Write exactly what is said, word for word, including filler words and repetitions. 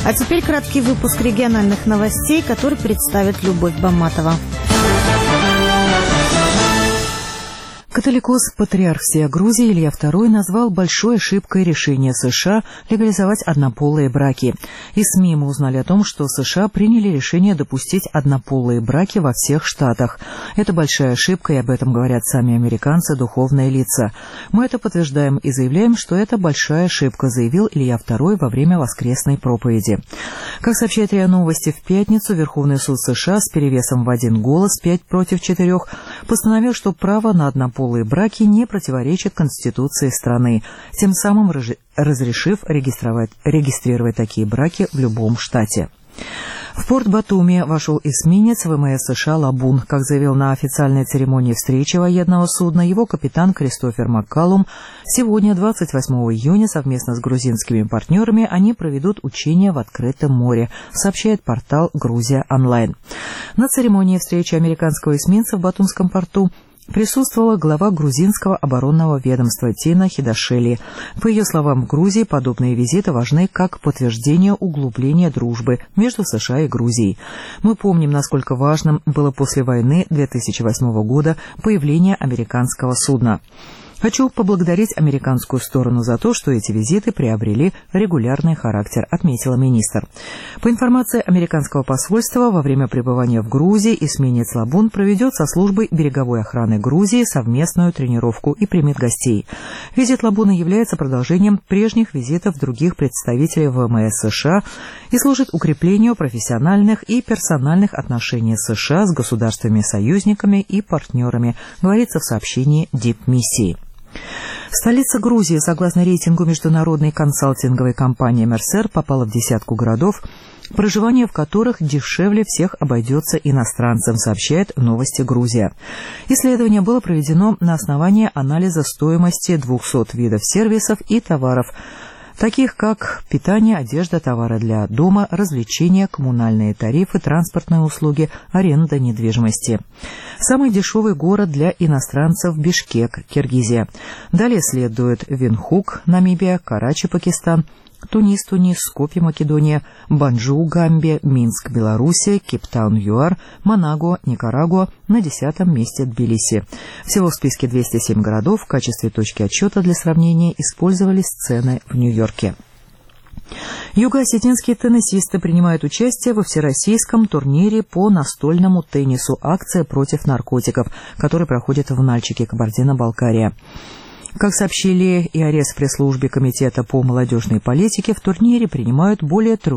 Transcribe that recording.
А теперь краткий выпуск региональных новостей, который представит Любовь Баматова. Католикос, патриарх всея Грузии Илья второй назвал большой ошибкой решение США легализовать однополые браки. Из СМИ мы узнали о том, что США приняли решение допустить однополые браки во всех штатах. Это большая ошибка, и об этом говорят сами американцы, духовные лица. Мы это подтверждаем и заявляем, что это большая ошибка, заявил Илья второй во время воскресной проповеди. Как сообщает РИА Новости, в пятницу Верховный суд США с перевесом в один голос, пять против четырех, постановил, что право на однополые браки не противоречит Конституции страны, тем самым разрешив регистрировать, регистрировать такие браки в любом штате. В порт Батуми вошел эсминец ВМС США «Лабун». Как заявил на официальной церемонии встречи военного судна его капитан Кристофер Маккалум, сегодня, двадцать восьмого июня, совместно с грузинскими партнерами они проведут учения в открытом море, сообщает портал «Грузия онлайн». На церемонии встречи американского эсминца в Батумском порту присутствовала глава грузинского оборонного ведомства Тина Хидашели. По ее словам, в Грузии подобные визиты важны как подтверждение углубления дружбы между США и Грузией. Мы помним, насколько важным было после войны две тысячи восьмого года появление американского судна. Хочу поблагодарить американскую сторону за то, что эти визиты приобрели регулярный характер, отметила министр. По информации американского посольства, во время пребывания в Грузии эсминец «Лабун» проведет со службой береговой охраны Грузии совместную тренировку и примет гостей. Визит «Лабуна» является продолжением прежних визитов других представителей ВМС США и служит укреплению профессиональных и персональных отношений США с государствами-союзниками и партнерами, говорится в сообщении дипмиссии. Столица Грузии, согласно рейтингу международной консалтинговой компании Мерсер, попала в десятку городов, проживание в которых дешевле всех обойдется иностранцам, сообщает «Новости Грузия». Исследование было проведено на основании анализа стоимости двухсот видов сервисов и товаров, таких как питание, одежда, товары для дома, развлечения, коммунальные тарифы, транспортные услуги, аренда недвижимости. Самый дешевый город для иностранцев – Бишкек, Киргизия. Далее следует Виндхук, Намибия, Карачи, Пакистан, Тунис, Тунис, Скопье, Македония, Банджу, Гамбия, Минск, Белоруссия, Кейптаун, ЮАР, Манаго, Никарагуа, на десятом месте Тбилиси. Всего в списке двести семь городов. В качестве точки отсчета для сравнения использовались цены в Нью-Йорке. Юго-осетинские теннисисты принимают участие во всероссийском турнире по настольному теннису «Акция против наркотиков», который проходит в Нальчике, Кабардино-Балкария. Как сообщили ИАРЕС в пресс-службе Комитета по молодежной политике, в турнире принимают более трех